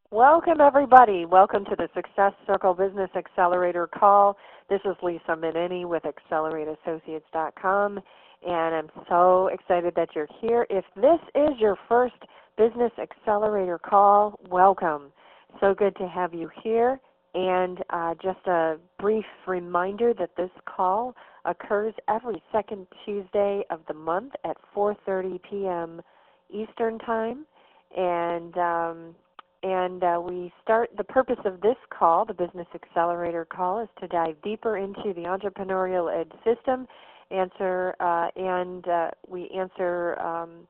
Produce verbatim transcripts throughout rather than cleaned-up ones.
Welcome, everybody. Welcome to the Success Circle Business Accelerator call. This is Lisa Menini with Accelerate Associates dot com, and I'm so excited that you're here. If this is your first Business Accelerator call, welcome. So good to have you here. And uh, just a brief reminder that this call occurs every second Tuesday of the month at four thirty p m Eastern Time. And um, And uh, we start, the purpose of this call, the Business Accelerator call, is to dive deeper into the entrepreneurial ed system, answer, uh, and uh, we answer, um,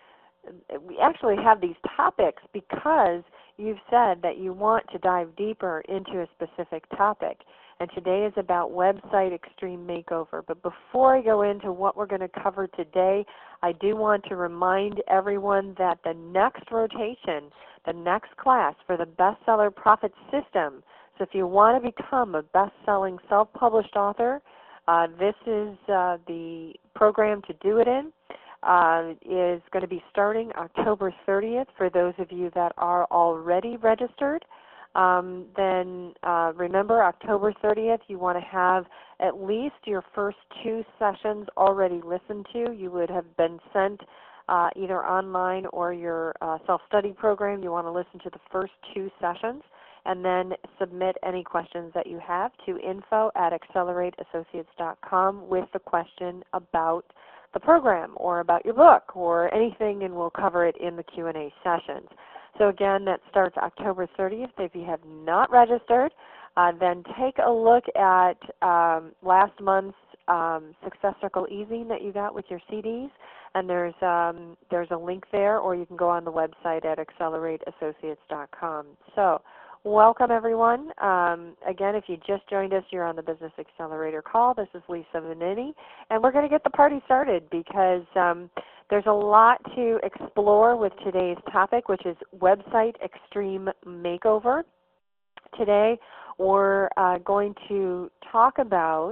we actually have these topics because you've said that you want to dive deeper into a specific topic. And today is about Website Extreme Makeover. But before I go into what we're going to cover today, I do want to remind everyone that the next rotation, the next class for the Bestseller Profit System, so if you want to become a best-selling self-published author, uh, this is uh, the program to do it in. Uh, is going to be starting October thirtieth for those of you that are already registered. Um, then uh, remember, October thirtieth, you want to have at least your first two sessions already listened to. You would have been sent uh, either online or your uh, self-study program. You want to listen to the first two sessions and then submit any questions that you have to info at Accelerate Associates dot com with the question about the program or about your book or anything, and we'll cover it in the Q and A sessions. So again, that starts October thirtieth. If you have not registered, uh, then take a look at um, last month's um, Success Circle e-zine that you got with your C Ds, and there's um, there's a link there, or you can go on the website at Accelerate Associates dot com. So welcome, everyone. Um, again, if you just joined us, you're on the Business Accelerator call. This is Lisa Menini, and we're going to get the party started because um, there's a lot to explore with today's topic, which is Website Extreme Makeover. Today, we're uh, going to talk about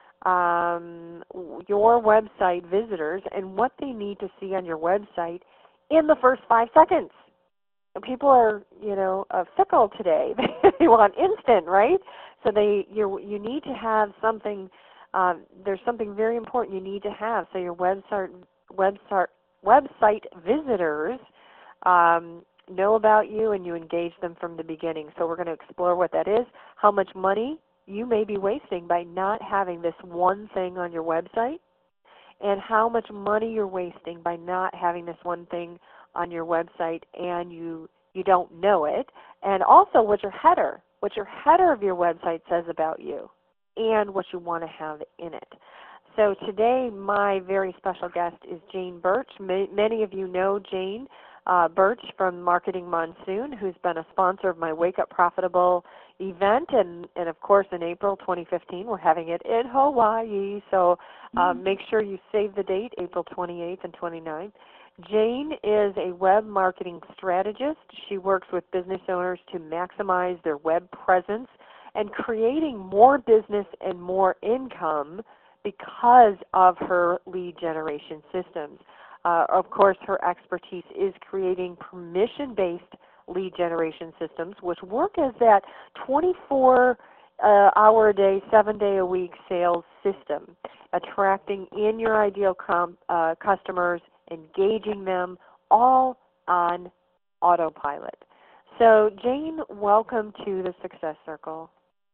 um, your website visitors and what they need to see on your website in the first five seconds. People are, you know, uh, fickle today. They want instant, right? So they, you, you need to have something. Uh, there's something very important you need to have. So your website, website, website visitors um, know about you and you engage them from the beginning. So we're going to explore what that is, how much money you may be wasting by not having this one thing on your website, and how much money you're wasting by not having this one thing on your website and you you don't know it, and also what your header, what your header of your website says about you and what you want to have in it. So today my very special guest is Jane Birch. Ma many of you know Jane uh, Birch from Marketing Monsoon, who's been a sponsor of my Wake Up Profitable event, and, and of course in April twenty fifteen we're having it in Hawaii, so uh, mm-hmm. make sure you save the date, April twenty-eighth and twenty-ninth. Jane is a web marketing strategist. She works with business owners to maximize their web presence and creating more business and more income because of her lead generation systems. Uh, of course, her expertise is creating permission-based lead generation systems, which work as that twenty-four hour a day, seven day a week sales system, attracting in your ideal com uh, customers, engaging them, all on autopilot. So Jane, welcome to the Success Circle.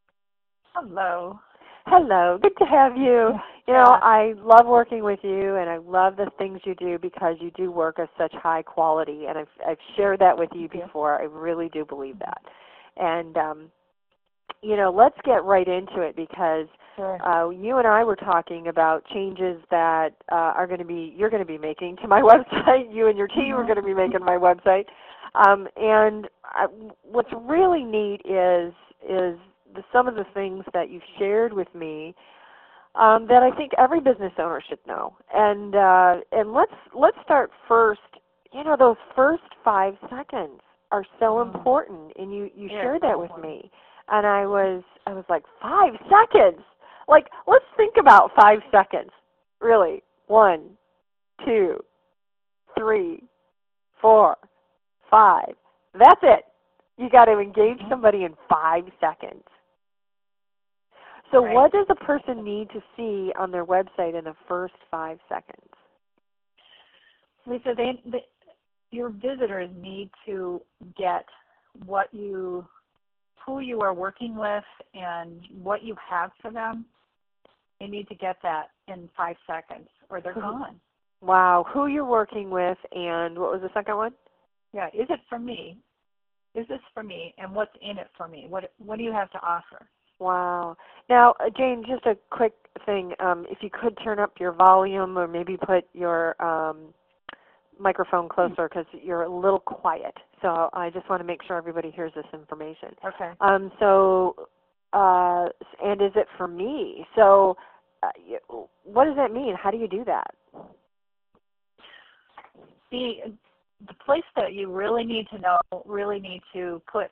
Hello. Hello. Good to have you. You know, I love working with you, and I love the things you do because you do work of such high quality, and I've, I've shared that with you before. I really do believe that. And, um, you know, let's get right into it because Sure. Uh, you and I were talking about changes that uh, are going to be you're going to be making to my website. You and your team are going to be making my website. Um, and I, what's really neat is is the, some of the things that you've shared with me um, that I think every business owner should know. And uh, and let's let's start first. You know, those first five seconds are so mm-hmm. important, and you you yeah, shared that with important. me. And I was I was like, five seconds. Like, let's think about five seconds. Really. One, two, three, four, five. That's it. You got to engage somebody in five seconds. So Right. what does a person need to see on their website in the first five seconds? Lisa, they, they, your visitors need to get what you, who you are working with and what you have for them. They need to get that in five seconds or they're gone. Wow. Who you're working with and what was the second one? Yeah, is it for me? Is this for me? And what's in it for me? What, what do you have to offer? Wow. Now, uh, Jane, just a quick thing. Um, if you could turn up your volume or maybe put your um, microphone closer because you're a little quiet. So I just want to make sure everybody hears this information. Okay. Um, so, uh, and is it for me? So uh, what does that mean? How do you do that? The, the place that you really need to know, really need to put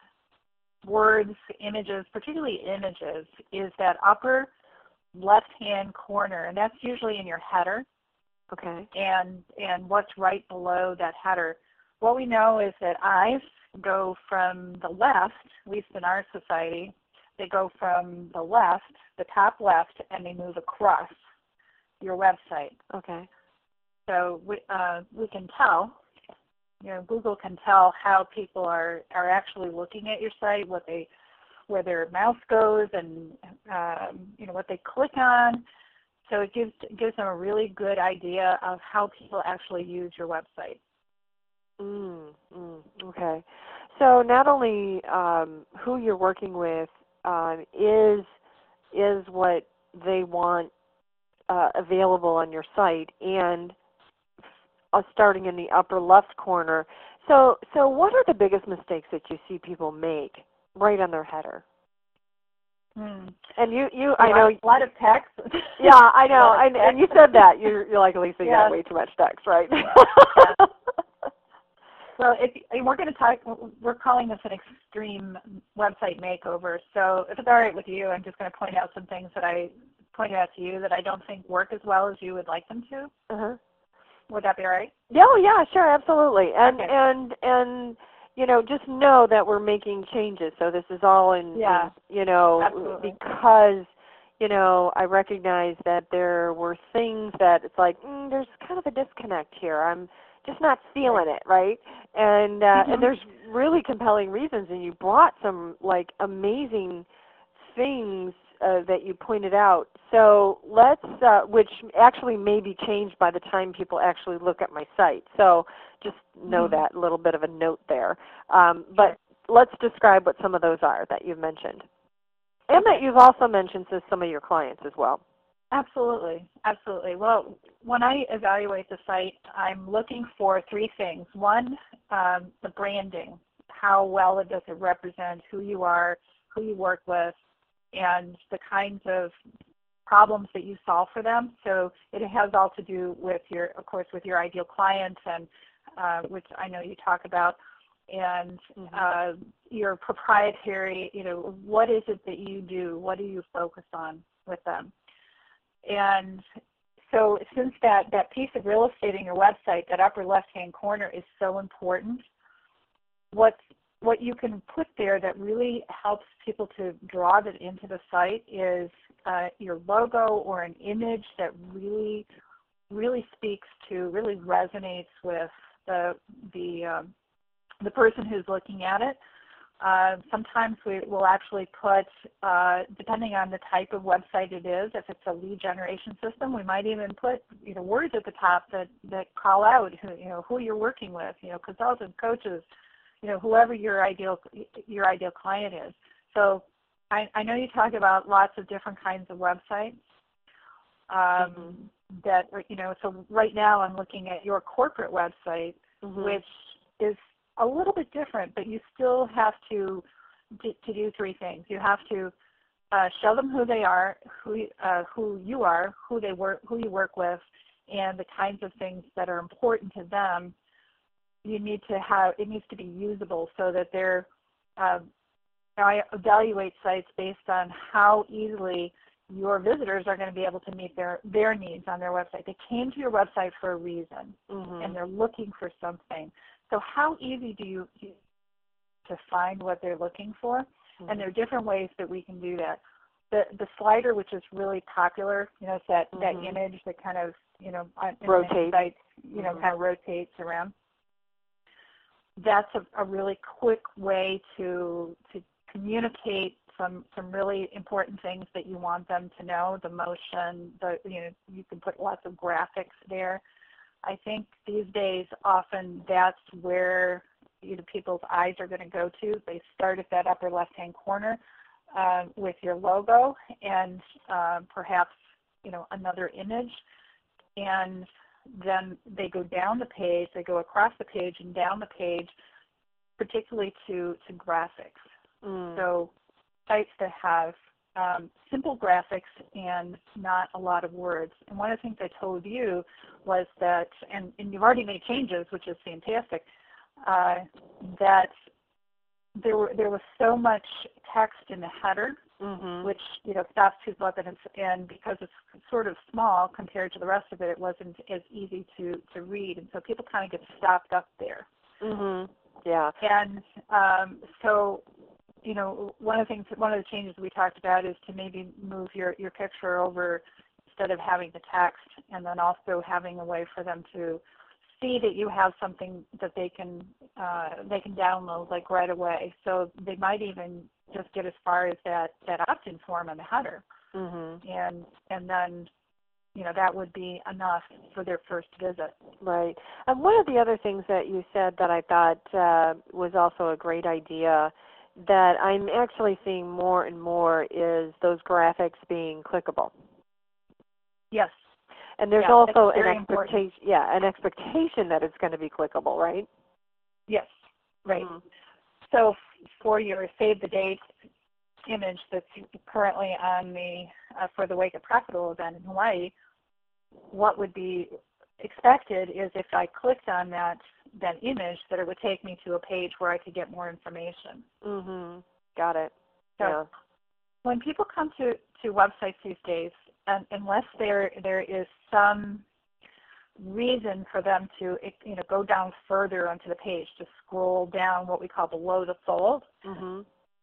words, images, particularly images, is that upper left-hand corner, and that's usually in your header. Okay. And and what's right below that header. What we know is that eyes go from the left, at least in our society, they go from the left, the top left, and they move across your website. Okay. So we, uh, we can tell, you know, Google can tell how people are, are actually looking at your site, what they, where their mouse goes, and um, you know what they click on. So it gives gives them a really good idea of how people actually use your website. Mm, mm, okay. So not only um, who you're working with um, is is what they want uh, available on your site, and uh, starting in the upper left corner. So so what are the biggest mistakes that you see people make right on their header? Hmm. And you, you, A I know, lot, a lot of text. yeah, I know, and, and you said that. You're, you're like, Lisa, you Yeah. got way too much text, right? Yeah. Well, if we're going to talk, we're calling this an extreme website makeover. So if it's all right with you, I'm just going to point out some things that I pointed out to you that I don't think work as well as you would like them to. Uh-huh. Would that be all right? Yeah, oh, yeah, sure, absolutely. And Okay. and and you know, just know that we're making changes. So this is all in, Yeah. in you know, Absolutely. because you know, I recognize that there were things that it's like mm, there's kind of a disconnect here. I'm just not feeling it, right? And uh, Mm-hmm. and there's really compelling reasons, and you brought some like amazing things uh, that you pointed out. So let's, uh, which actually may be changed by the time people actually look at my site. So just know Mm-hmm. that, a little bit of a note there. Um, but let's describe what some of those are that you've mentioned. And Okay. that you've also mentioned to some of your clients as well. Absolutely, absolutely. Well, when I evaluate the site, I'm looking for three things. One, um, the branding. How well does it represent who you are, who you work with, and the kinds of problems that you solve for them. So it has all to do with your, of course, with your ideal clients, and uh, which I know you talk about, and Mm-hmm. uh, your proprietary, you know, what is it that you do? What do you focus on with them? And so since that, that piece of real estate in your website, that upper left-hand corner, is so important, what's, what you can put there that really helps people to draw that into the site is uh, your logo or an image that really, really speaks to, really resonates with the, the, um, the person who's looking at it. Uh, sometimes we will actually put, uh, depending on the type of website it is, if it's a lead generation system, we might even put, you know, words at the top that, that call out who, you know, who you're working with, you know, consultants, coaches, you know, whoever your ideal, your ideal client is. So I, I know you talk about lots of different kinds of websites. Um, Mm-hmm. that, you know, so right now I'm looking at your corporate website, Mm-hmm. which is a little bit different, but you still have to to do three things. You have to uh, show them who they are, who uh, who you are, who they work, who you work with, and the kinds of things that are important to them. You need to have, it needs to be usable so that they're. Uh, I evaluate sites based on how easily your visitors are going to be able to meet their their needs on their website. They came to your website for a reason, Mm-hmm. and they're looking for something. So how easy do you, do you to find what they're looking for. Mm-hmm. And there are different ways that we can do that. The the slider, which is really popular, you know, it's that, mm-hmm. that image that kind of, you know, on rotates, sites, you know, mm-hmm. kind of rotates around. That's a, a really quick way to to communicate some some really important things that you want them to know. The motion, the you know, you can put lots of graphics there. I think these days often that's where you know, people's eyes are going to go to. They start at that upper left-hand corner uh, with your logo and uh, perhaps you know another image, and then they go down the page, they go across the page and down the page, particularly to, to graphics. Mm. So sites that have um, simple graphics and not a lot of words. And one of the things I told you was that, and, and you've already made changes, which is fantastic, uh, that there were there was so much text in the header, mm-hmm. which you know stops people up, and, it's, and because it's sort of small compared to the rest of it, it wasn't as easy to to read, and so people kind of get stopped up there. Mm-hmm. Yeah. And um, so, you know, one of the things, one of the changes we talked about is to maybe move your your picture over instead of having the text, and then also having a way for them to see that you have something that they can uh, they can download like right away. So they might even just get as far as that, that opt-in form in the header, mm-hmm. and and then you know that would be enough for their first visit. Right. And one of the other things that you said that I thought uh, was also a great idea that I'm actually seeing more and more is those graphics being clickable. Yes. And there's yeah, also an expectation, important. yeah, an expectation that it's going to be clickable, right? Yes, right. Mm-hmm. So for your save the date image that's currently on the uh, for the Wake Up Profitable event in Hawaii, what would be expected is if I clicked on that that image, that it would take me to a page where I could get more information. Mm-hmm. Got it. So yeah. when people come to, to websites these days, and unless there there is some reason for them to you know go down further onto the page, to scroll down what we call below the fold, mm-hmm.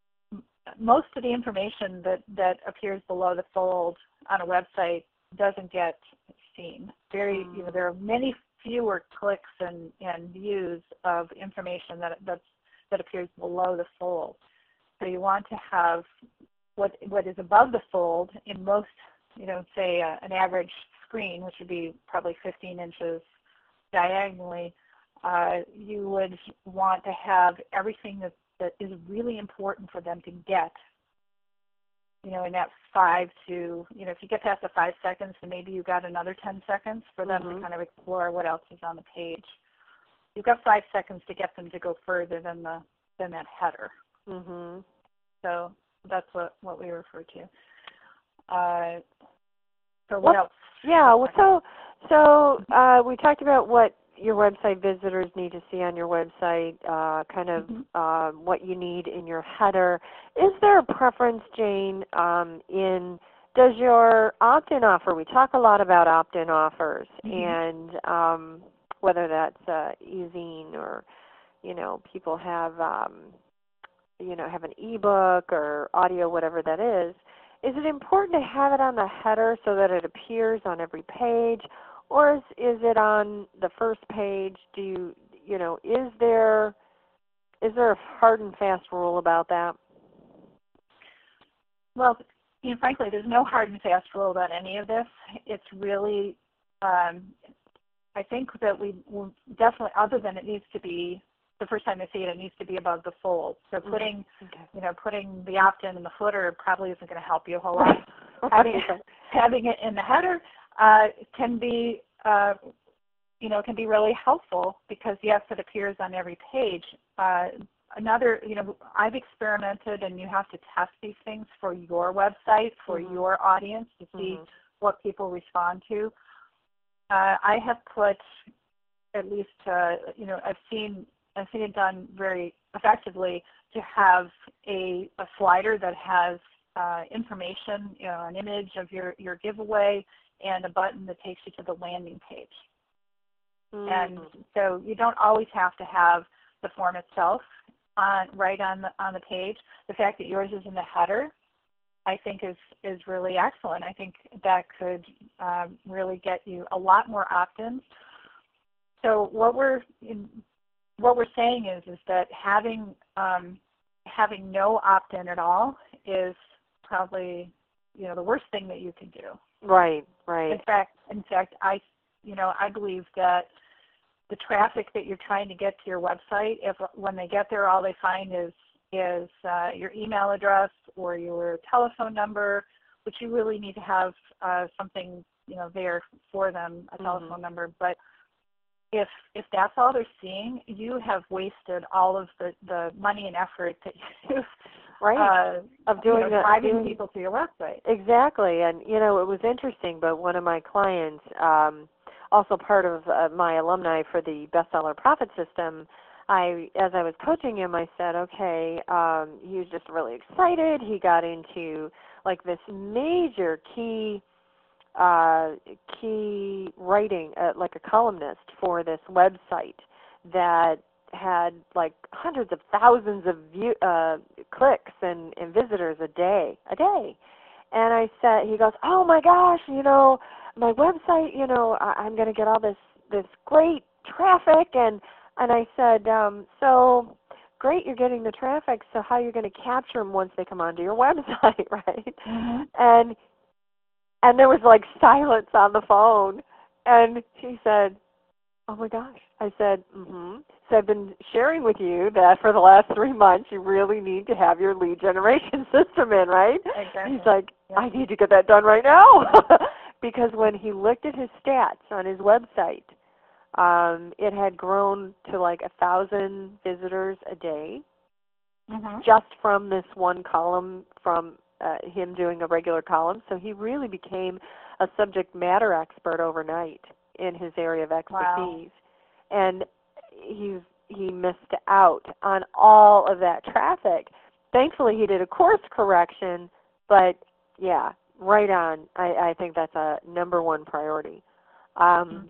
most of the information that, that appears below the fold on a website doesn't get seen. Very, mm. you know, there are many fewer clicks and, and views of information that that's, that appears below the fold. So you want to have what what is above the fold in most, you know, say uh, an average screen, which would be probably fifteen inches diagonally. Uh, you would want to have everything that that is really important for them to get, you know, in that five to, you know, if you get past the five seconds, then maybe you got another ten seconds for them mm-hmm. to kind of explore what else is on the page. You've got five seconds to get them to go further than the than that header. Mm-hmm. So that's what, what we refer to. Uh, so what well, else? Yeah, well, so, so uh, we talked about what your website visitors need to see on your website, uh, kind of mm-hmm. um, what you need in your header. Is there a preference, Jane, um, in does your opt-in offer, we talk a lot about opt-in offers, mm-hmm. and um, whether that's uh, e-zine or, you know, people have, um, you know, have an e-book or audio, whatever that is. Is it important to have it on the header so that it appears on every page, or is, is it on the first page? Do you, you know, is there is there a hard and fast rule about that? Well, you know, frankly, there's no hard and fast rule about any of this. It's really, um, I think that we will definitely, other than it needs to be, the first time they see it, it needs to be above the fold. So putting, okay. you know, putting the opt-in in the footer probably isn't going to help you a whole lot. having, having it in the header uh, can be, uh, you know, can be really helpful because yes, it appears on every page. Uh, another, you know, I've experimented, and you have to test these things for your website, for mm-hmm. your audience to see mm-hmm. what people respond to. Uh, I have put at least, uh, you know, I've seen. I've seen it done very effectively to have a, a slider that has uh, information, you know, an image of your, your giveaway and a button that takes you to the landing page. Mm. And so you don't always have to have the form itself. on right on the on the page. The fact that yours is in the header, I think is is really excellent. I think that could um, really get you a lot more opt-ins. So what we're in, what we're saying is is that having um, having no opt-in at all is probably, you know, the worst thing that you can do. Right, right. In fact, in fact, I, you know, I believe that the traffic that you're trying to get to your website, if when they get there, all they find is is uh, your email address or your telephone number, which you really need to have uh, something, you know, there for them, a telephone mm-hmm. number. But if if that's all they're seeing, you have wasted all of the, the money and effort that you've right uh, of doing you know, that, driving doing, people to your website. Exactly, and you know, it was interesting. But one of my clients, um, also part of uh, my alumni for the Bestseller Profit System, I, as I was coaching him, I said, okay, um, he was just really excited. He got into like this major key, uh, key writing, uh, like a columnist for this website that had like hundreds of thousands of view, uh, clicks and, and visitors a day, a day. And I said, he goes, oh my gosh, you know, my website, you know, I, I'm going to get all this, this great traffic. And, and I said, um, so great, you're getting the traffic, so how are you going to capture them once they come onto your website, right? Mm-hmm. And, and there was like silence on the phone. And he said, oh my gosh. I said, mm-hmm. So I've been sharing with you that for the last three months you really need to have your lead generation system in, right? Exactly. He's like, yep. I need to get that done right now. Because when he looked at his stats on his website, um, it had grown to like a thousand visitors a day, mm-hmm. just from this one column, from uh, him doing a regular column. So he really became a subject matter expert overnight in his area of expertise. Wow. And he's he missed out on all of that traffic. Thankfully, he did a course correction, but yeah, right on. I, I think that's a number one priority. Um, mm-hmm.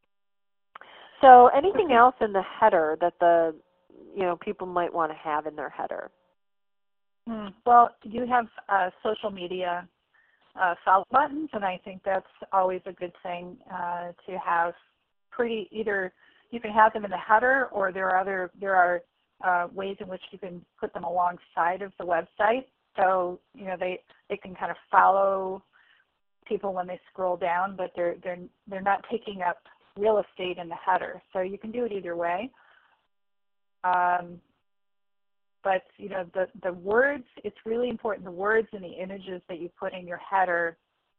So anything else in the header that the you know people might want to have in their header? Mm. Well, you have uh, social media uh, follow buttons, and I think that's always a good thing uh, to have. Pretty either you can have them in the header, or there are other there are uh, ways in which you can put them alongside of the website. So you know they they can kind of follow people when they scroll down, but they're they're they're not taking up real estate in the header. So you can do it either way. Um, but you know the the words, it's really important. The words and the images that you put in your header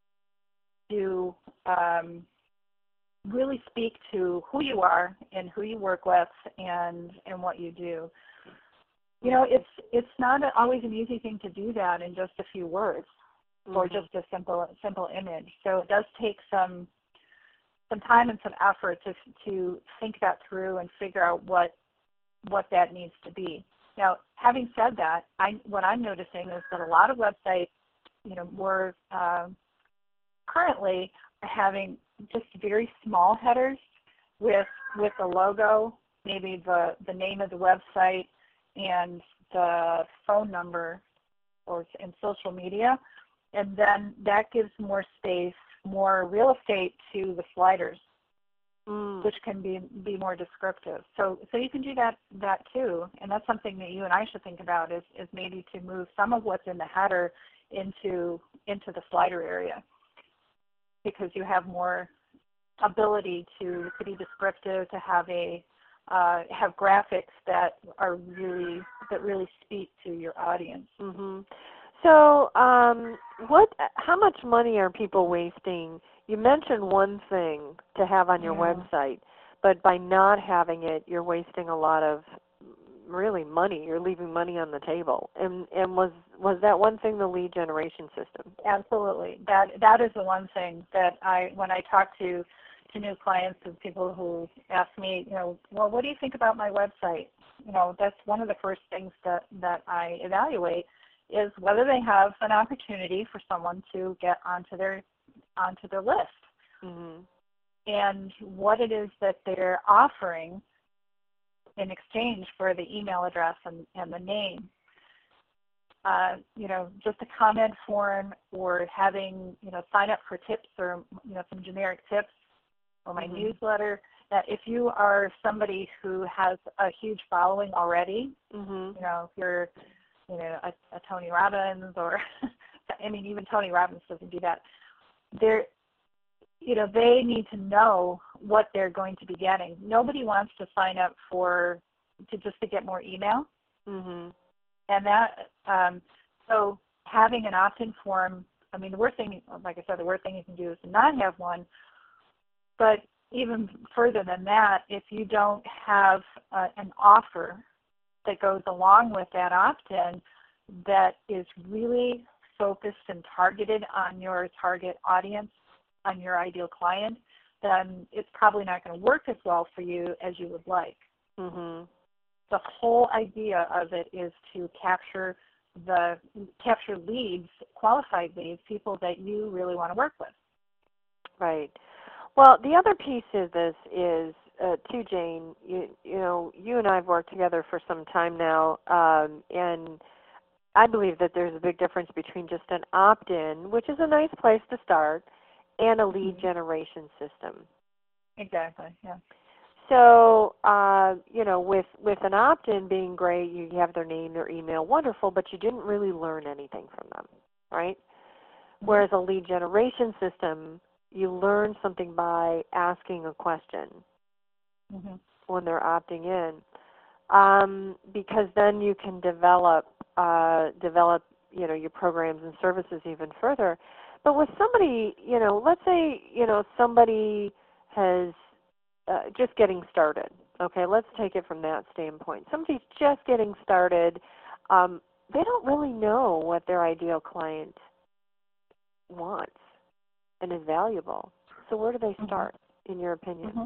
do um, really speak to who you are and who you work with and and what you do. You know, it's it's not always an easy thing to do that in just a few words, mm-hmm. or just a simple simple image. So it does take some some time and some effort to to think that through and figure out what what that needs to be. Now, having said that, I what I'm noticing is that a lot of websites, you know, we're uh, currently having just very small headers with with the logo, maybe the, the name of the website and the phone number or in social media, and then that gives more space, more real estate to the sliders, mm. which can be be more descriptive. So so you can do that that too, and that's something that you and I should think about is, is maybe to move some of what's in the header into into the slider area, because you have more ability to, to be descriptive, to have a uh, have graphics that are really that really speak to your audience. Mm-hmm. So, um, what? How much money are people wasting? You mentioned one thing to have on your yeah. website, but by not having it, you're wasting a lot of really money. You're leaving money on the table. And and was was that one thing the lead generation system? Absolutely. That that is the one thing that I when I talk to to new clients and people who ask me, you know, well, what do you think about my website? You know, that's one of the first things that, that I evaluate is whether they have an opportunity for someone to get onto their onto their list, mm-hmm. and what it is that they're offering in exchange for the email address and, and the name. Uh, you know, just a comment form or having, you know, sign up for tips or, you know, some generic tips or my mm-hmm. newsletter. That if you are somebody who has a huge following already, mm-hmm. you know, if you're, you know, a, a Tony Robbins or, I mean, even Tony Robbins doesn't do that. They're, you know, they need to know what they're going to be getting. Nobody wants to sign up for, to just to get more email. Mm-hmm. And that, um, so having an opt-in form, I mean, the worst thing, like I said, the worst thing you can do is to not have one. But even further than that, if you don't have uh, an offer that goes along with that opt-in that is really focused and targeted on your target audience, on your ideal client, then it's probably not going to work as well for you as you would like. Mm-hmm. The whole idea of it is to capture the capture leads, qualified leads, people that you really want to work with. Right. Well, the other piece of this is, uh, too, Jane, you, you know, you and I have worked together for some time now, um, and I believe that there's a big difference between just an opt-in, which is a nice place to start, and a lead mm-hmm. generation system. Exactly, yeah. So, uh, you know, with, with an opt-in being great, you have their name, their email, wonderful, but you didn't really learn anything from them, right? Mm-hmm. Whereas a lead generation system, you learn something by asking a question mm-hmm. when they're opting in, um, because then you can develop, uh, develop, you know, your programs and services even further. But with somebody, you know, let's say, you know, somebody has uh, just getting started. Okay, let's take it from that standpoint. Somebody's just getting started. Um, they don't really know what their ideal client wants and is valuable. So where do they start, mm-hmm. in your opinion? Mm-hmm.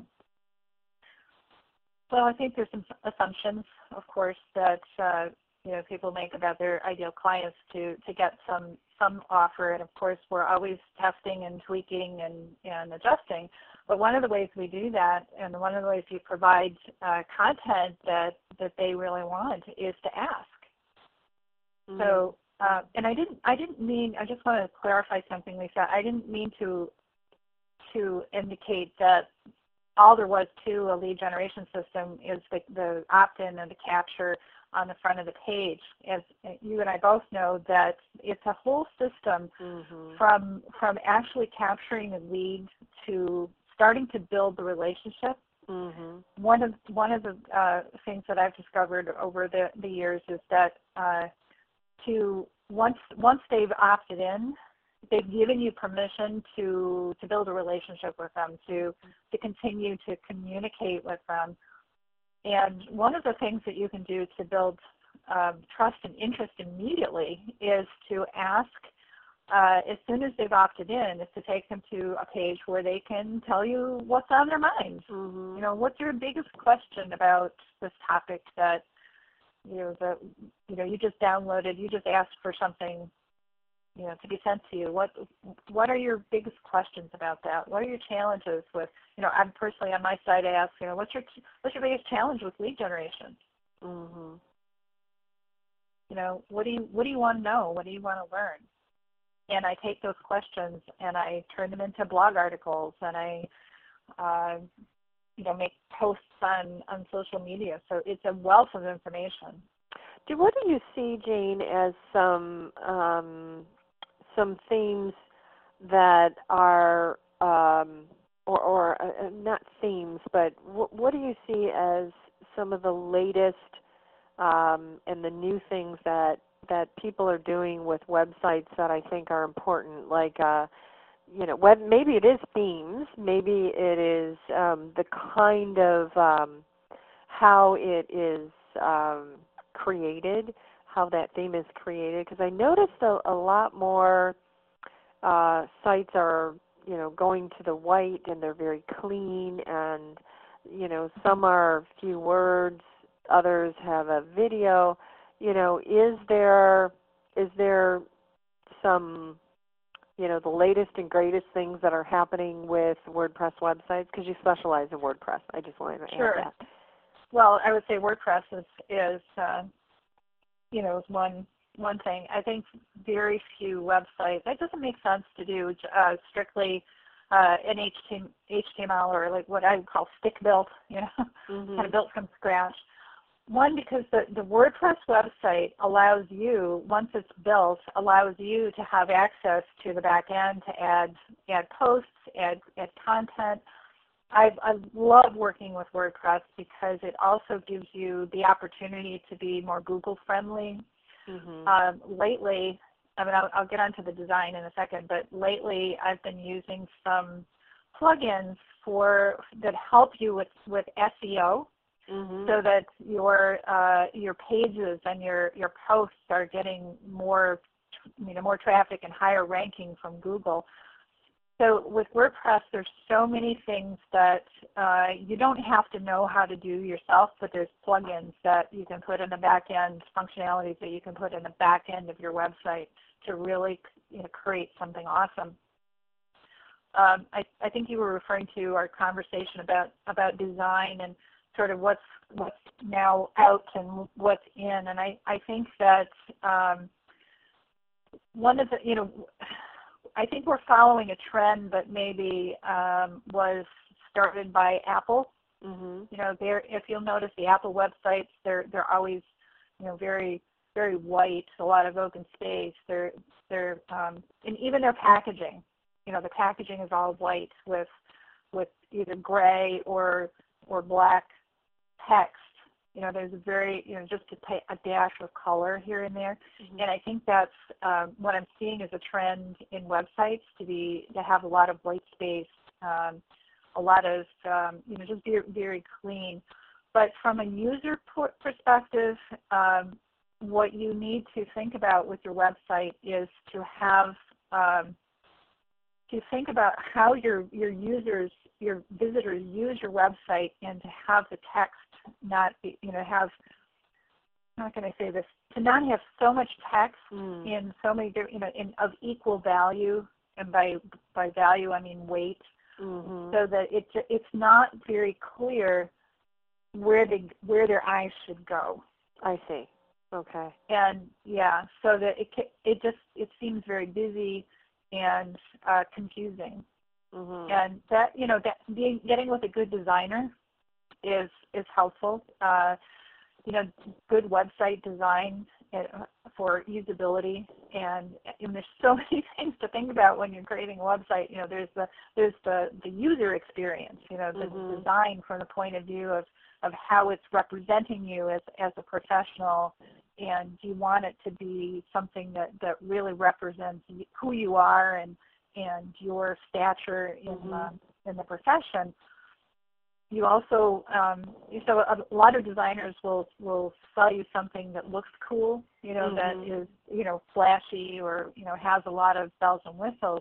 Well, I think there's some assumptions, of course, that uh, you know people make about their ideal clients to, to get some some offer, and of course we're always testing and tweaking and, and adjusting. But one of the ways we do that, and one of the ways you provide uh, content that, that they really want, is to ask. Mm-hmm. So. Uh, and I didn't. I didn't mean. I just want to clarify something, Lisa. I didn't mean to to indicate that all there was to a lead generation system is the, the opt-in and the capture on the front of the page. As you and I both know, that it's a whole system mm-hmm. from from actually capturing a lead to starting to build the relationship. Mm-hmm. One of one of the uh, things that I've discovered over the, the years is that. Uh, To once once they've opted in, they've given you permission to to build a relationship with them, to to continue to communicate with them. And one of the things that you can do to build um, trust and interest immediately is to ask, uh, as soon as they've opted in, is to take them to a page where they can tell you what's on their mind. Mm-hmm. You know, what's your biggest question about this topic that you know, the, you know, you just downloaded, you just asked for something, you know, to be sent to you. What, what are your biggest questions about that? What are your challenges with, you know, I'm personally on my side, I ask, you know, what's your, what's your biggest challenge with lead generation? Mm-hmm. You know, what do you, what do you want to know? What do you want to learn? And I take those questions and I turn them into blog articles, and I, uh, you know, make posts on, on social media. So it's a wealth of information. Do what do you see, Jane, as some um, some themes that are, um, or, or uh, not themes, but w- what do you see as some of the latest um, and the new things that that people are doing with websites that I think are important, like uh, you know, web, maybe it is themes, maybe it is um, the kind of um, how it is um, created, how that theme is created, because I noticed a, a lot more uh, sites are, you know, going to the white and they're very clean, and, you know, some are few words, others have a video. You know, is there is there some, you know, the latest and greatest things that are happening with WordPress websites? Because you specialize in WordPress. I just wanted to sure. add that. well, I would say WordPress is, is uh, you know, is one one thing. I think very few websites, that doesn't make sense to do uh, strictly uh, in H T M L or like what I would call stick built, you know, mm-hmm. kind of built from scratch. One, because the, the WordPress website allows you, once it's built, allows you to have access to the back end to add add posts, add, add content. I, I love working with WordPress because it also gives you the opportunity to be more Google friendly. Mm-hmm. Um, lately, I mean, I'll, I'll get onto the design in a second, but lately I've been using some plugins for that help you with, with S E O, mm-hmm. so that your uh, your pages and your, your posts are getting more, you know, more traffic and higher ranking from Google. So with WordPress, there's so many things that uh, you don't have to know how to do yourself, but there's plugins that you can put in the back end, functionalities that you can put in the back end of your website to really, you know, create something awesome. Um, I, I think you were referring to our conversation about, about design and sort of what's, what's now out and what's in. And I, I think that um, one of the, you know, I think we're following a trend that maybe um, was started by Apple. Mm-hmm. You know, if you'll notice the Apple websites, they're they're always, you know, very very white, a lot of open space. They're they're um, and even their packaging. You know, the packaging is all white with with either gray or or black text. You know, there's a very, you know, just a, a dash of color here and there. Mm-hmm. And I think that's um, what I'm seeing is a trend in websites to be, to have a lot of white space, um, a lot of, um, you know, just very, very clean. But from a user perspective, um, what you need to think about with your website is to have, um, to think about how your, your users, your visitors use your website and to have the text not be, you know, have, how can I say this, to not have so much text mm. in so many different, you know, in, of equal value, and by by value I mean weight, mm-hmm. so that it, it's not very clear where they, where their eyes should go. I see. Okay. And yeah, so that it it just, it seems very busy and uh, confusing. Mm-hmm. And that, you know, that being, getting with a good designer is is helpful. Uh, you know, good website design for usability, and, and there's so many things to think about when you're creating a website. You know, there's the there's the, the user experience. You know, the mm-hmm. design from the point of view of, of how it's representing you as as a professional, and you want it to be something that, that really represents who you are and and your stature in mm-hmm. uh, in the profession. You also, um, so a lot of designers will, will sell you something that looks cool, you know, mm-hmm. that is, you know, flashy or, you know, has a lot of bells and whistles.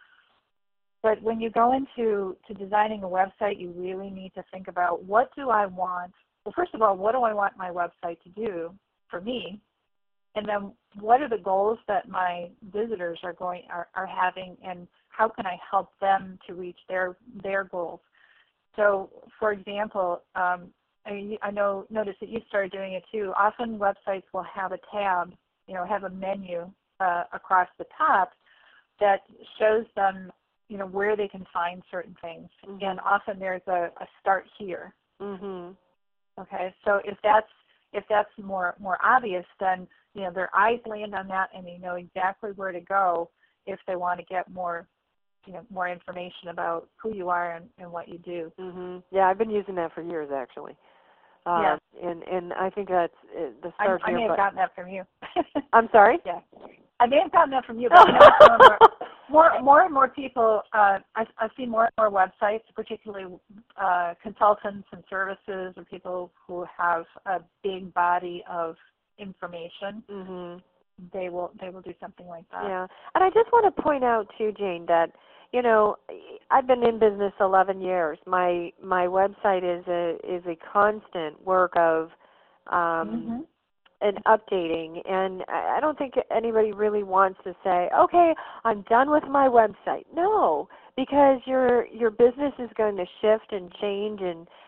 But when you go into to designing a website, you really need to think about, what do I want? Well, first of all, what do I want my website to do for me? And then what are the goals that my visitors are going are, are having, and how can I help them to reach their their goals? So, for example, um, I, I know notice that you started doing it too. Often websites will have a tab, you know, have a menu uh, across the top that shows them, you know, where they can find certain things. Mm-hmm. And often there's a, a start here. Mm-hmm. Okay, so if that's if that's more more obvious, then, you know, their eyes land on that, and they know exactly where to go if they want to get more, you know, more information about who you are and, and what you do. Mm-hmm. Yeah, I've been using that for years, actually. Uh, yeah. And and I think that's uh, the start I, I here. may have but gotten that from you. I'm sorry? Yeah. I may have gotten that from you, but I know more, more, more and more people, uh, I, I see more and more websites, particularly uh, consultants and services, or people who have a big body of information. Mm-hmm. They will they will do something like that. Yeah, and I just want to point out too, Jane, that, you know, I've been in business eleven years. My my website is a is a constant work of um, mm-hmm. and updating, and I don't think anybody really wants to say, okay, I'm done with my website. No, because your your business is going to shift and change, and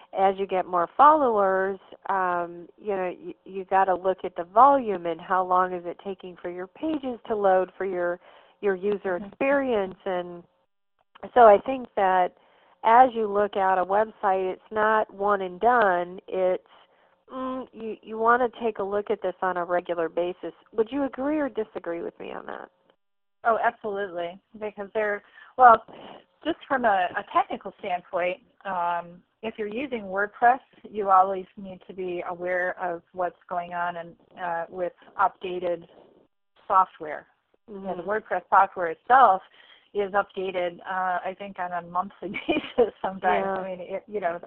as you get more followers, um, you know, you, you got to look at the volume and how long is it taking for your pages to load, for your your user Mm-hmm. experience. And so I think that as you look at a website, it's not one and done. It's mm, you you want to take a look at this on a regular basis. Would you agree or disagree with me on that? Oh, absolutely. Because they're, well, just from a, a technical standpoint, um, if you're using WordPress, you always need to be aware of what's going on and uh, with updated software. Mm-hmm. You know, the WordPress software itself is updated, uh, I think, on a monthly basis sometimes. Yeah. I mean, it, you know,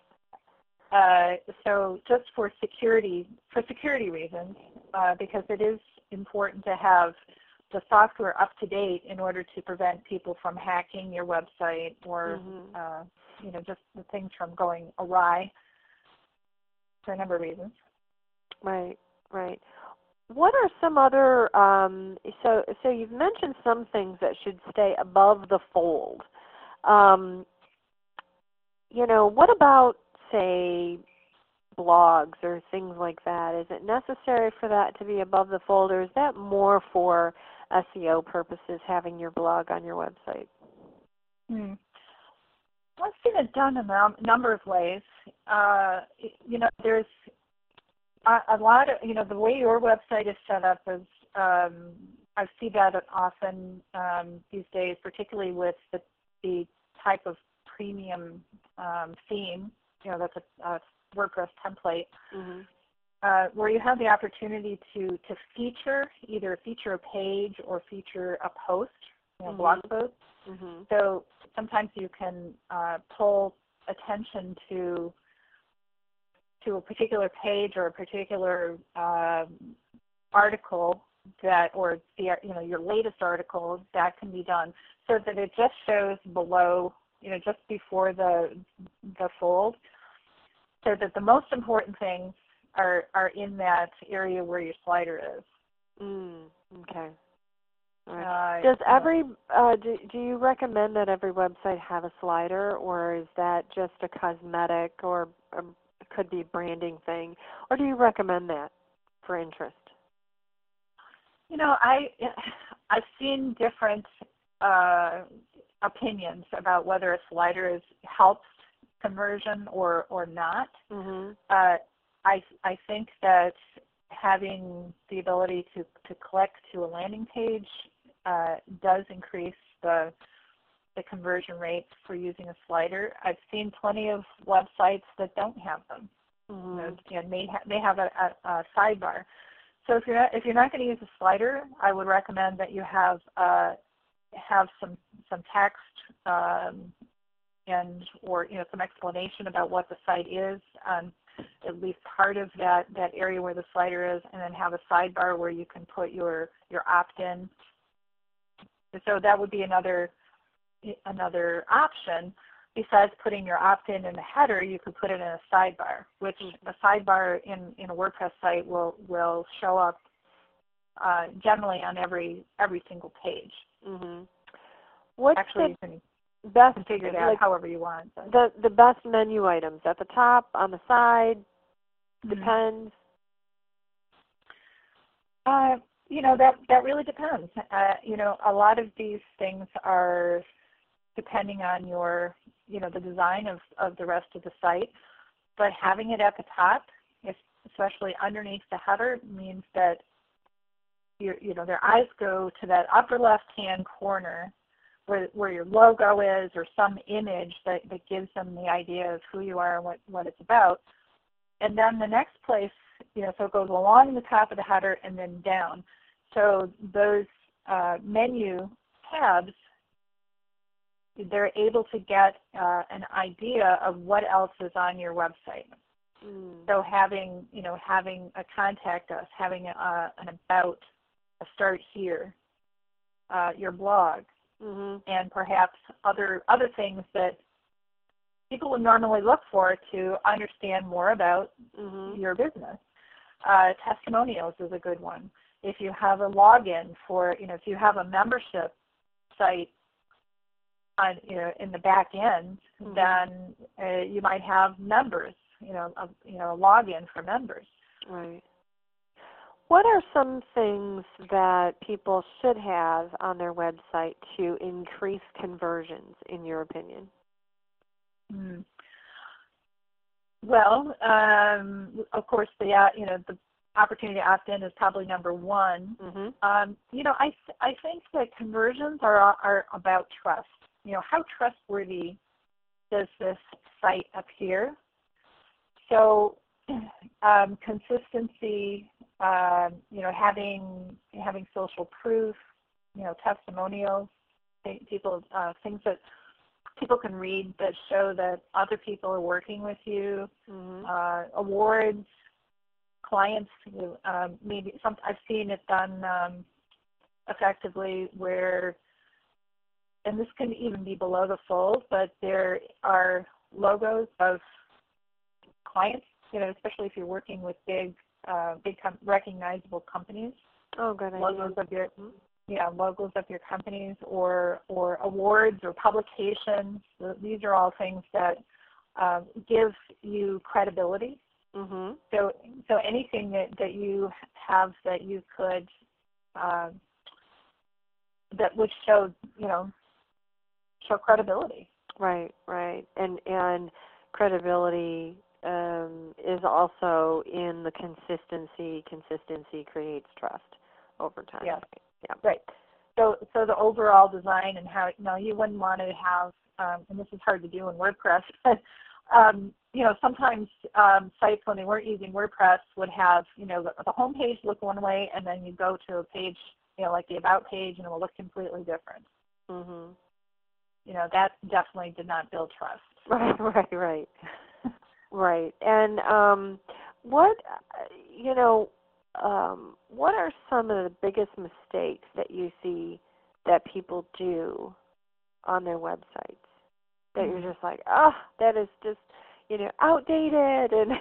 uh, so just for security, for security reasons, uh, because it is important to have the software up to date in order to prevent people from hacking your website or, mm-hmm. uh, you know, just the things from going awry for a number of reasons. Right, right. What are some other, um, so so you've mentioned some things that should stay above the fold. Um, you know, what about, say, blogs or things like that? Is it necessary for that to be above the fold, or is that more for S E O purposes, having your blog on your website? Hmm. I've seen it done in a number of ways. Uh, you know, there's a, a lot of, you know, the way your website is set up is, um, I see that often um, these days, particularly with the, the type of premium um, theme, you know, that's a, a WordPress template, mm-hmm. uh, where you have the opportunity to, to feature, either feature a page or feature a post, you know, mm-hmm. blog post. Mm-hmm. So sometimes you can uh, pull attention to to a particular page or a particular uh, article that, or the, you know, your latest article, that can be done so that it just shows below, you know, just before the the fold, so that the most important things are are in that area where your slider is. Mm, okay. All right. Uh, Does every uh, do, do you recommend that every website have a slider, or is that just a cosmetic or a, could be branding thing, or do you recommend that for interest? You know, I I've seen different uh, opinions about whether a slider is helps conversion or or not. Mm-hmm. uh, I I think that having the ability to to click to a landing page uh, does increase the the conversion rate for using a slider. I've seen plenty of websites that don't have them. Mm-hmm. You know, and may ha- may have a, a, a sidebar. So if you're not, if you're not going to use a slider, I would recommend that you have uh, have some some text um, and or you know some explanation about what the site is on at least part of that that area where the slider is, and then have a sidebar where you can put your your opt-in. So that would be another another option. Besides putting your opt-in in the header, you could put it in a sidebar, which a sidebar in, in a WordPress site will will show up uh, generally on every every single page. Mm-hmm. What's Actually, the you can best, configure that like, however you want. But. The the best menu items at the top, on the side, mm-hmm. depends. Uh, you know that that really depends. Uh, you know, a lot of these things are depending on your, you know, the design of, of the rest of the site. But having it at the top, if, especially underneath the header, means that your, you know, their eyes go to that upper left-hand corner where, where your logo is, or some image that, that gives them the idea of who you are and what, what it's about. And then the next place, you know, so it goes along the top of the header and then down. So those uh, menu tabs, they're able to get uh, an idea of what else is on your website. Mm. So having, you know, having a contact us, having a, an about, a start here, uh, your blog, mm-hmm. and perhaps other other things that people would normally look for to understand more about mm-hmm. your business. Uh, testimonials is a good one. If you have a login for, you know, if you have a membership site, on, you know, in the back end, mm-hmm. then uh, you might have members, you know, a, you know, a login for members. Right. What are some things that people should have on their website to increase conversions, in your opinion? Mm. Well, um, of course, the uh, you know the opportunity to opt in is probably number one. Mm-hmm. Um, you know, I th- I think that conversions are are about trust. You know, how trustworthy does this site appear? So, um, consistency. Um, you know, having having social proof. You know, testimonials. People uh, things that people can read that show that other people are working with you. Mm-hmm. Uh, awards. Clients, um, maybe some, I've seen it done um, effectively where, and this can even be below the fold, but there are logos of clients, you know, especially if you're working with big, uh, big com- recognizable companies. Oh, good idea. Logos of your, yeah, logos of your companies, or or awards or publications. These are all things that uh, give you credibility. Mm-hmm. So, so anything that, that you have that you could, uh, that would show, you know, show credibility. Right, right, and and credibility um, is also in the consistency. Consistency creates trust over time. Yes. Right? Yeah. Right. So, so the overall design and how, you know, you wouldn't want to have, um, and this is hard to do in WordPress, but Um, you know, sometimes um, sites when they weren't using WordPress would have, you know, the, the home page look one way, and then you go to a page, you know, like the About page, and it will look completely different. Mm-hmm. You know, that definitely did not build trust. Right, right, right, right. And um, what, you know, um, what are some of the biggest mistakes that you see that people do on their websites? That you're just like, oh, that is just, you know, outdated, and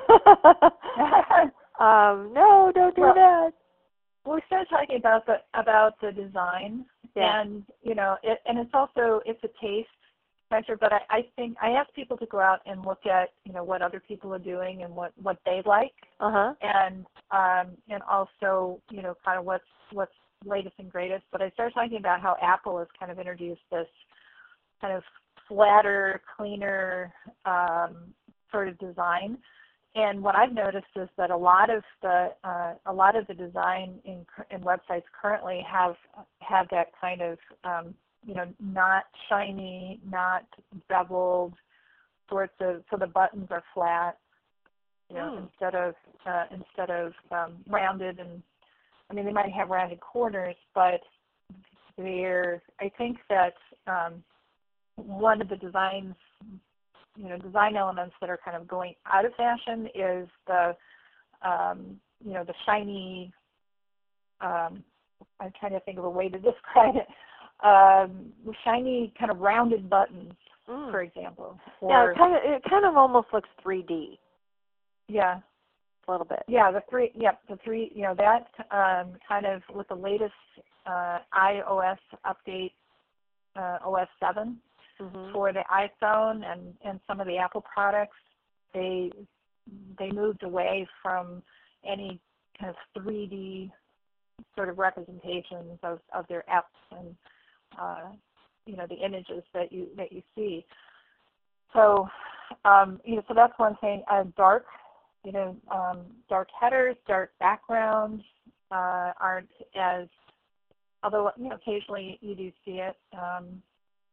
um, no, don't do well, that. Well, we started talking about the about the design, yeah. and you know, it, and it's also it's a taste measure. But I, I think I ask people to go out and look at, you know, what other people are doing and what, what they like, uh-huh. and um, and also, you know, kind of what's what's latest and greatest. But I started talking about how Apple has kind of introduced this kind of flatter, cleaner um, sort of design, and what I've noticed is that a lot of the uh, a lot of the design in, in websites currently have have that kind of um, you know, not shiny, not beveled sorts of, so the buttons are flat, you know, mm. instead of uh, instead of um, rounded, and I mean they might have rounded corners, but they're, I think that um, one of the designs, you know, design elements that are kind of going out of fashion is the, um, you know, the shiny, um, I'm trying to think of a way to describe it, um, shiny kind of rounded buttons, mm. for example. Or, yeah, it kind of, it kind of almost looks three D. Yeah. A little bit. Yeah, the three, yep, the three, you know, that um, kind of with the latest uh, iOS update, uh, O S seven, mm-hmm. for the iPhone and, and some of the Apple products, they they moved away from any kind of three D sort of representations of, of their apps and uh, you know, the images that you that you see. So um, you know, so that's one thing. Uh, dark, you know, um, dark headers, dark backgrounds uh, aren't as, although, you know, occasionally you do see it. Um,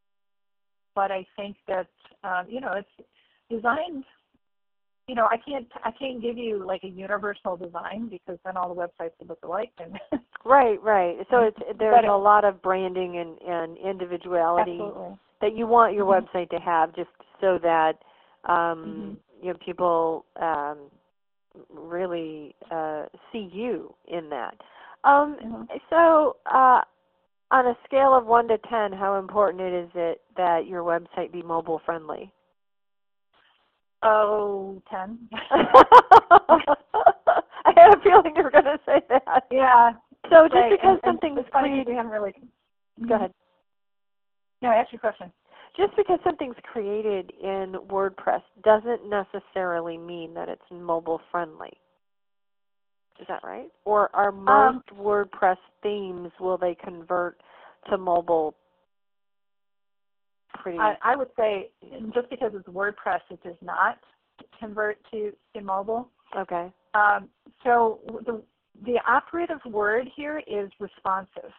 but I think that um, you know, it's designed. You know, I can't I can't give you like a universal design because then all the websites would look alike. And right, right. So it's there's it, a lot of branding and, and individuality absolutely. that you want your mm-hmm. website to have, just so that um, mm-hmm. you know, people um, really uh, see you in that. Um, mm-hmm. So uh, on a scale of one to ten, how important it is it that your website be mobile friendly? Oh, ten. I had a feeling you were going to say that. Yeah. So just right. because and, something's and it's funny created, we haven't really. Go ahead. No, ask your question. just because something's created in WordPress doesn't necessarily mean that it's mobile friendly. Is that right? Or are most um, WordPress themes, will they convert to mobile pretty? I, I would say just because it's WordPress, it does not convert to, to mobile. Okay. Um, so the, the operative word here is responsive.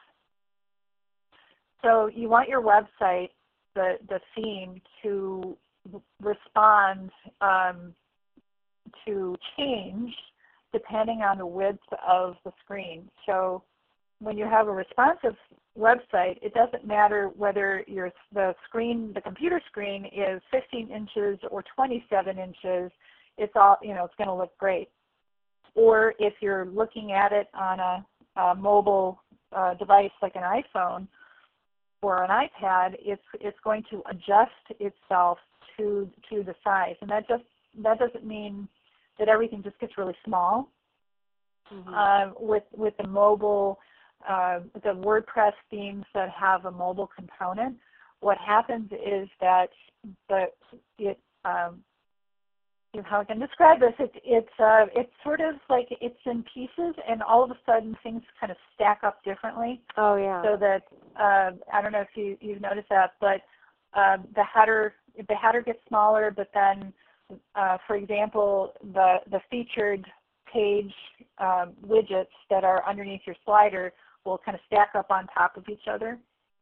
So you want your website, the, the theme, to respond um, to change depending on the width of the screen. So when you have a responsive website, it doesn't matter whether your the screen, the computer screen is fifteen inches or twenty-seven inches. It's all, you know, it's going to look great. Or if you're looking at it on a, a mobile uh, device like an iPhone or an iPad, it's it's going to adjust itself to to the size, and that just that doesn't mean that everything just gets really small. Mm-hmm. uh, with with the mobile, uh, the WordPress themes that have a mobile component, what happens is that the it um, you know, how I can describe this? It, it's uh, it's sort of like it's in pieces, and all of a sudden things kind of stack up differently. Oh yeah. So that uh, I don't know if you you've noticed that, but um, the header the header gets smaller, but then uh, for example, the the featured page um, widgets that are underneath your slider will kind of stack up on top of each other.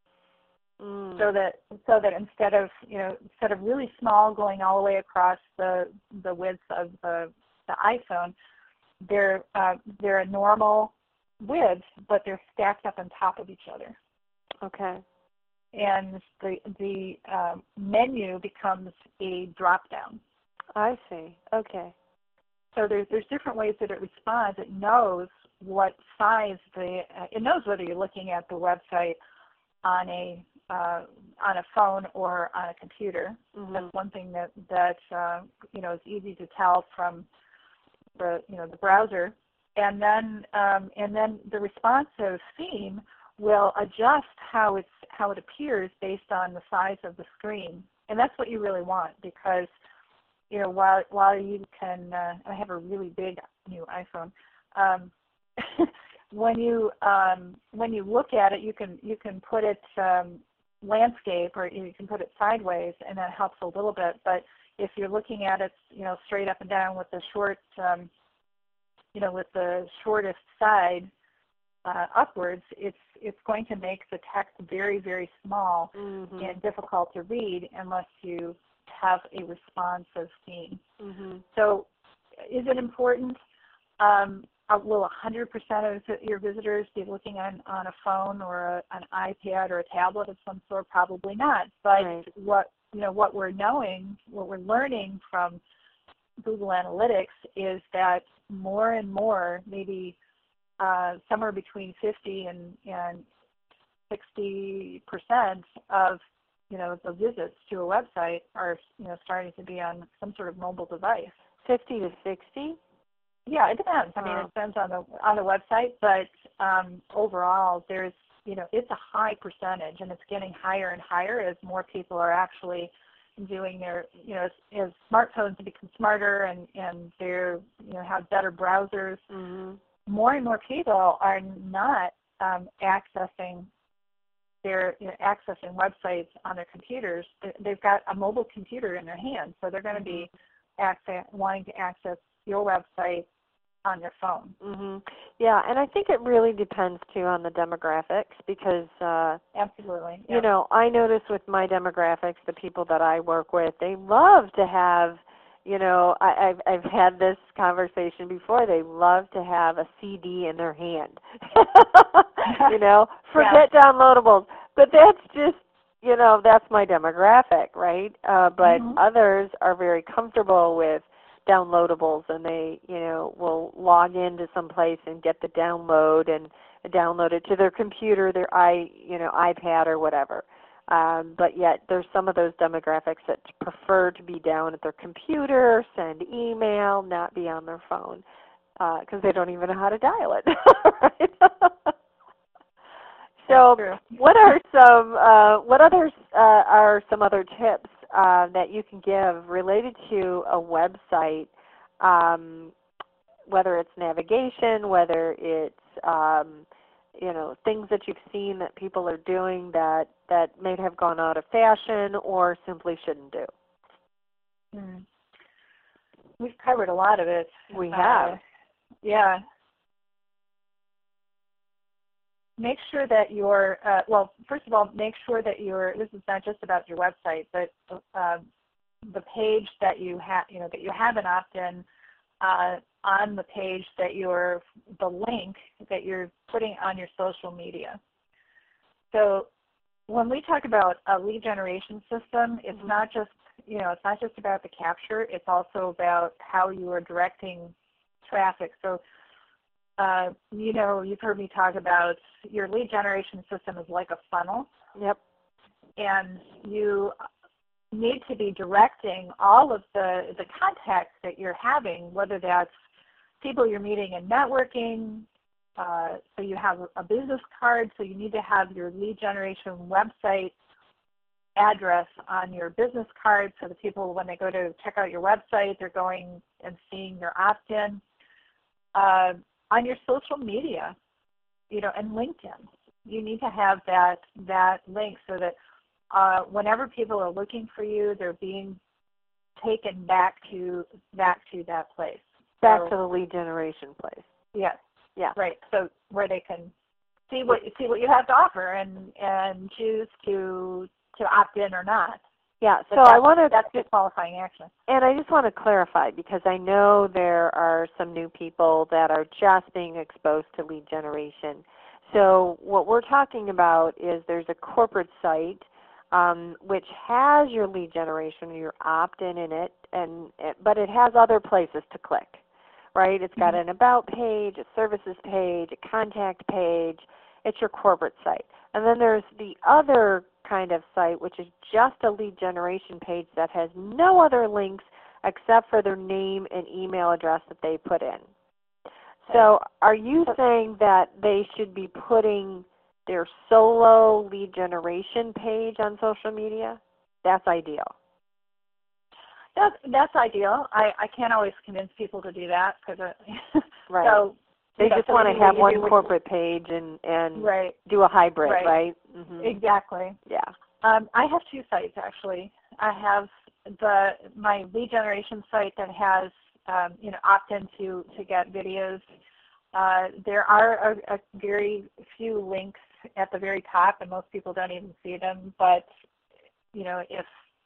Mm. So that so that instead of you know instead of really small going all the way across the the width of the the iPhone, they're uh, they're a normal width, but they're stacked up on top of each other. Okay. And the the uh, menu becomes a drop down. I see. Okay. So there's there's different ways that it responds. It knows what size the uh, it knows whether you're looking at the website on a uh, on a phone or on a computer. Mm-hmm. That's one thing that that uh, you know is easy to tell from the you know the browser. And then um, and then the responsive theme will adjust how it's how it appears based on the size of the screen. And that's what you really want, because you know while while you can uh, I have a really big new iPhone. Um, when you um, when you look at it, you can you can put it um, landscape, or you can put it sideways, and that helps a little bit. But if you're looking at it, you know, straight up and down with the short, um, you know, with the shortest side uh, upwards, it's it's going to make the text very very small mm-hmm. and difficult to read unless you have a responsive theme. Mm-hmm. So, is it important? Um, Will one hundred percent of your visitors be looking on, on a phone or a, an iPad or a tablet of some sort? Probably not. But right. what you know, what we're knowing, what we're learning from Google Analytics is that more and more, maybe uh, somewhere between fifty and and sixty percent of you know the visits to a website are you know starting to be on some sort of mobile device. Fifty to sixty. Yeah, it depends. I mean, wow. It depends on the on the website, but um, overall, there's you know it's a high percentage, and it's getting higher and higher as more people are actually doing their you know as, as smartphones become smarter and and they're you know have better browsers. Mm-hmm. More and more people are not um, accessing their you know, accessing websites on their computers. They've got a mobile computer in their hand, so they're going to be access, wanting to access your website on their phone. Mm-hmm. Yeah, and I think it really depends too on the demographics, because uh, absolutely, yeah. you know, I notice with my demographics, the people that I work with, they love to have, you know, I, I've I've had this conversation before. They love to have a C D in their hand. you know, forget yeah. downloadables, but that's just. You know, that's my demographic, right? Uh, but mm-hmm. others are very comfortable with downloadables, and they, you know, will log into some place and get the download and download it to their computer, their i, you know, iPad or whatever. Um, but yet, there's some of those demographics that prefer to be down at their computer, send email, not be on their phone, because uh, they don't even know how to dial it. right? So, what are some uh, what others uh, are some other tips uh, that you can give related to a website, um, whether it's navigation, whether it's um, you know things that you've seen that people are doing that that may have gone out of fashion or simply shouldn't do? Hmm. We've covered a lot of it. We have. Uh, yeah. Make sure that your, uh, well, first of all, make sure that your, this is not just about your website, but uh, the page that you have, you know, that you have an opt-in uh, on the page that you're, the link that you're putting on your social media. So when we talk about a lead generation system, it's mm-hmm. not just, you know, it's not just about the capture, it's also about how you are directing traffic. So Uh, you know, you've heard me talk about your lead generation system is like a funnel. Yep. And you need to be directing all of the, the contacts that you're having, whether that's people you're meeting and networking, uh, so you have a business card, so you need to have your lead generation website address on your business card so the people, when they go to check out your website, they're going and seeing your opt-in. Uh, on your social media, you know, and LinkedIn, you need to have that that link so that uh, whenever people are looking for you, they're being taken back to back to that place. Back so, to the lead generation place. Yes. Yeah. Right. So where they can see what see what you have to offer and and choose to to opt in or not. Yeah, so I want to, that's good qualifying action. And I just want to clarify, because I know there are some new people that are just being exposed to lead generation. So what we're talking about is there's a corporate site um, which has your lead generation, your opt-in in it, and but it has other places to click, right? It's got an about page, a services page, a contact page. It's your corporate site. And then there's the other kind of site, which is just a lead generation page that has no other links except for their name and email address that they put in. So are you saying that they should be putting their solo lead generation page on social media? That's ideal. That's, that's ideal. I, I can't always convince people to do that. Cause uh, right. So, They know, just so want to have one with, corporate page and, and right. do a hybrid, right? right? Mm-hmm. Exactly. Yeah. Um, I have two sites, actually. I have the my lead generation site that has, um, you know, opt-in to, to get videos. Uh, there are a, a very few links at the very top, and most people don't even see them. But, you know, if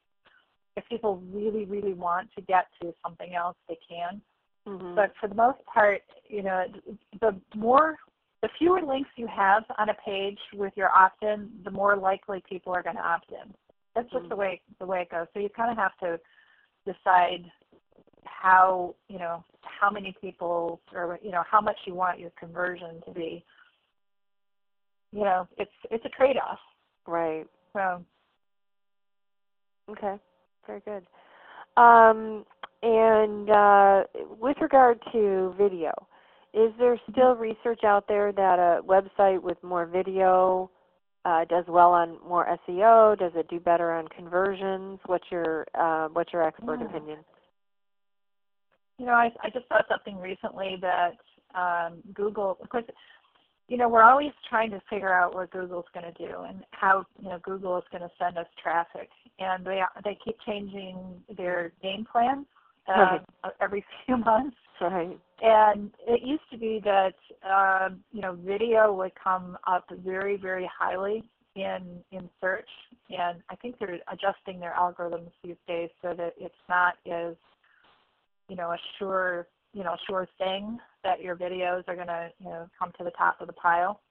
if people really, really want to get to something else, they can. Mm-hmm. But for the most part, you know, the more, the fewer links you have on a page with your opt-in, the more likely people are going to opt in. That's just mm-hmm. the way the way it goes. So you kind of have to decide how, you know, how many people, or you know, how much you want your conversion to be. You know, it's it's a trade-off. Right. So. Okay. Very good. Um, And uh, with regard to video, is there still research out there that a website with more video uh, does well on more S E O? Does it do better on conversions? What's your uh, what's your expert yeah. opinion? You know, I, I just saw something recently that um, Google, of course, you know, we're always trying to figure out what Google's going to do and how, you know, Google is going to send us traffic, and they they keep changing their game plans. Uh, right. Every few months. Right. And it used to be that, um, you know, video would come up very, very highly in in search. And I think they're adjusting their algorithms these days so that it's not as, you know, a sure, you know, sure thing that your videos are going to, you know, come to the top of the pile.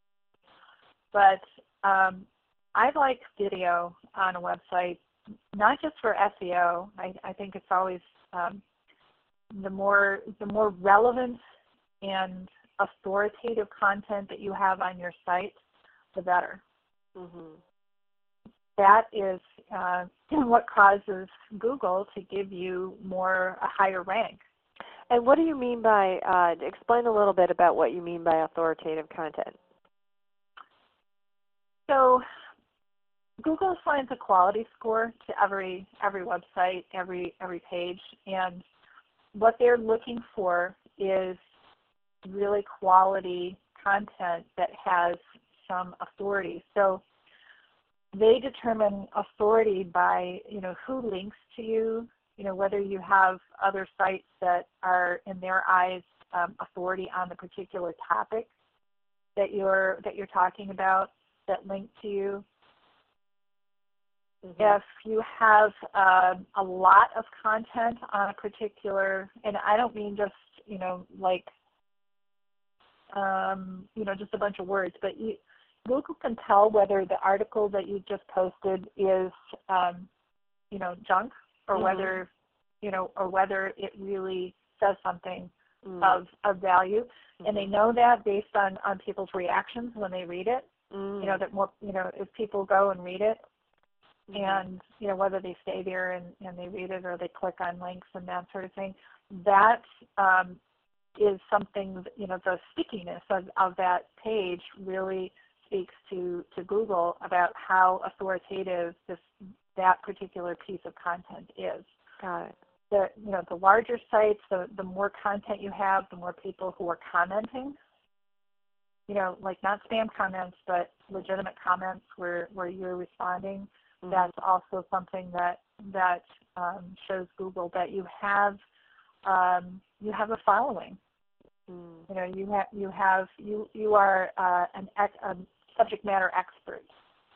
But um, I like video on a website, not just for S E O. I, I think it's always um, the more the more relevant and authoritative content that you have on your site, the better. Mm-hmm. That is uh, what causes Google to give you more a higher rank. And what do you mean by? Uh, explain a little bit about what you mean by authoritative content. So Google assigns a quality score to every every website, every every page, and what they're looking for is really quality content that has some authority. So they determine authority by, you know, who links to you, you know, whether you have other sites that are, in their eyes, um, authority on the particular topic that you're that you're talking about that link to you. Mm-hmm. If you have um, a lot of content on a particular, and I don't mean just, you know, like, um, you know, just a bunch of words, but you, Google can tell whether the article that you just posted is, um, you know, junk, or mm-hmm. whether, you know, or whether it really says something mm-hmm. of of value, mm-hmm. and they know that based on on people's reactions when they read it. Mm-hmm. You know, that more, you know, if people go and read it, mm-hmm. and you know, whether they stay there and and they read it or they click on links and that sort of thing, that um, is something, you know, the stickiness of, of that page really speaks to, to Google about how authoritative this that particular piece of content is. Got it. The, you know, the larger sites, the, the more content you have, the more people who are commenting, you know, like not spam comments, but legitimate comments where, where you're responding. Mm-hmm. That's also something that, that um, shows Google that you have um, you have a following. Mm. You know, you have you have you you are uh, an ex, a subject matter expert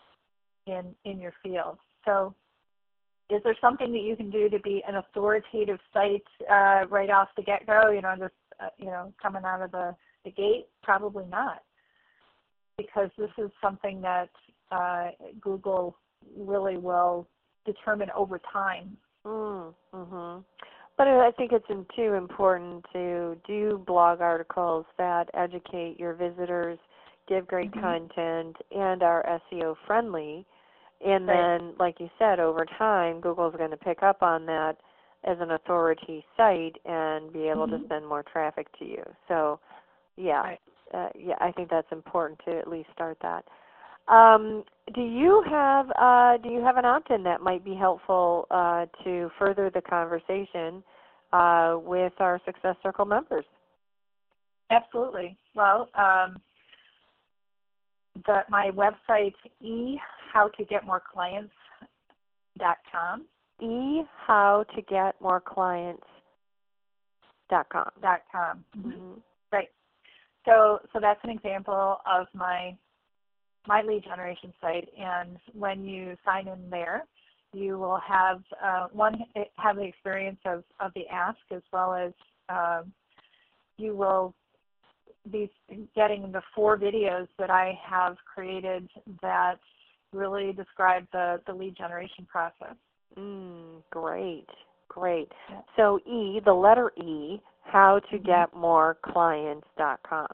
in in your field. So, is there something that you can do to be an authoritative site uh, right off the get-go? You know, just uh, you know, coming out of the, the gate? Probably not, because this is something that uh, Google really will determine over time. Mm. Mm-hmm. But I think it's too important to do blog articles that educate your visitors, give great mm-hmm. content, and are S E O friendly. And right. then, like you said, over time, Google's going to pick up on that as an authority site and be able mm-hmm. to send more traffic to you. So, yeah, right. uh, yeah, I think that's important to at least start that. Um, do you have uh, do you have an opt-in that might be helpful uh, to further the conversation uh, with our Success Circle members? Absolutely. Well, um, the, my website, e how to get more clients dot com. e how to get more clients dot com. Dot com. Mm-hmm. Right. So, so that's an example of my my lead generation site, and when you sign in there, you will have uh, one have the experience of, of the ask, as well as um, you will be getting the four videos that I have created that really describe the, the lead generation process. Mm, great, great. Yeah. So E, the letter E, how to get more clients dot com.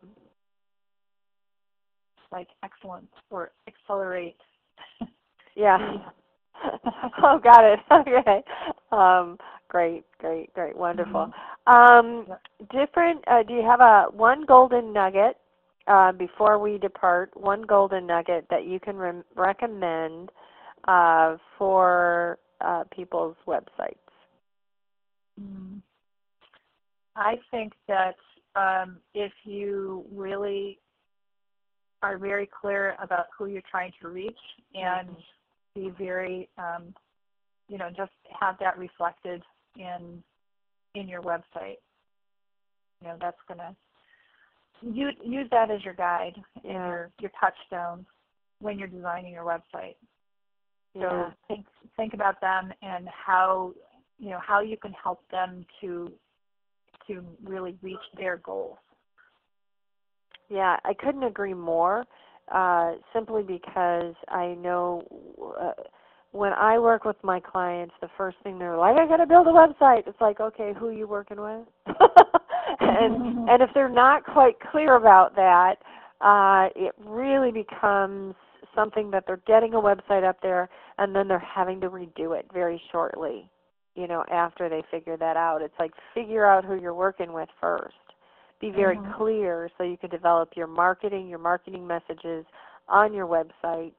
Like excellence or accelerate. Yeah. Oh, got it. Okay. Um, great, great, great, wonderful. Mm-hmm. Um, different. Uh, do you have a one golden nugget uh, before we depart? One golden nugget that you can re- recommend uh, for uh, people's websites? Mm. I think that um, if you really are very clear about who you're trying to reach and mm-hmm. be very, um, you know, just have that reflected in in your website. You know, that's going to, use, use that as your guide and yeah. your, your touchstone when you're designing your website. So yeah. think think about them and how, you know, how you can help them to to really reach their goals. Yeah, I couldn't agree more, uh, simply because I know uh, when I work with my clients, the first thing they're like, I got to build a website. It's like, okay, who are you working with? and and if they're not quite clear about that, uh, it really becomes something that they're getting a website up there and then they're having to redo it very shortly, you know, after they figure that out. It's like figure out who you're working with first. Be very mm-hmm. clear so you can develop your marketing, your marketing messages on your website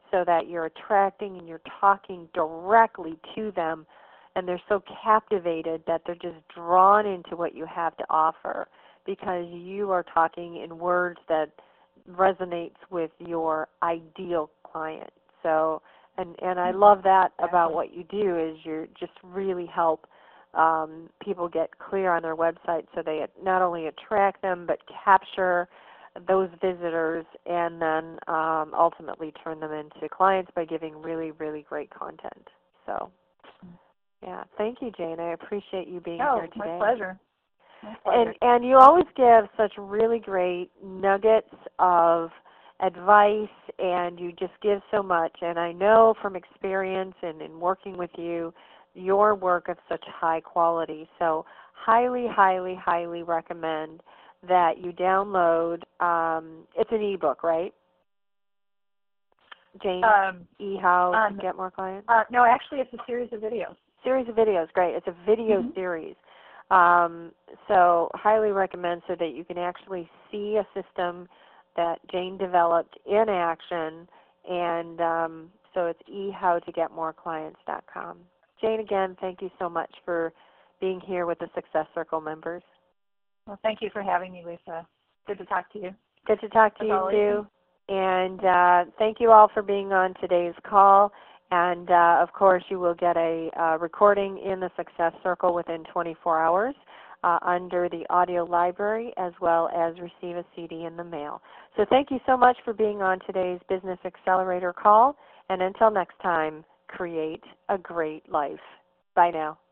so that you're attracting and you're talking directly to them, and they're so captivated that they're just drawn into what you have to offer because you are talking in words that resonates with your ideal client. So, and, and I love that about what you do is you just really help um, people get clear on their website so they not only attract them but capture those visitors and then um, ultimately turn them into clients by giving really, really great content. So, yeah, thank you, Jane. I appreciate you being oh, here today. My pleasure. my pleasure. And, and you always give such really great nuggets of advice, and you just give so much. And I know from experience and in working with you, your work of such high quality. So highly, highly, highly recommend that you download. Um, it's an ebook, right? Jane, Um, E How um, to Get More Clients? Uh, no, actually, it's a series of videos. Series of videos, great. It's a video Mm-hmm. series. Um, so highly recommend so that you can actually see a system that Jane developed in action. And um, so it's e how to get more clients dot com. Jane, again, thank you so much for being here with the Success Circle members. Well, thank you for having me, Lisa. Good to talk to you. Good to talk to As you, always. too. And uh, thank you all for being on today's call. And, uh, of course, you will get a uh, recording in the Success Circle within twenty-four hours uh, under the audio library, as well as receive a C D in the mail. So thank you so much for being on today's Business Accelerator call. And until next time, create a great life. Bye now.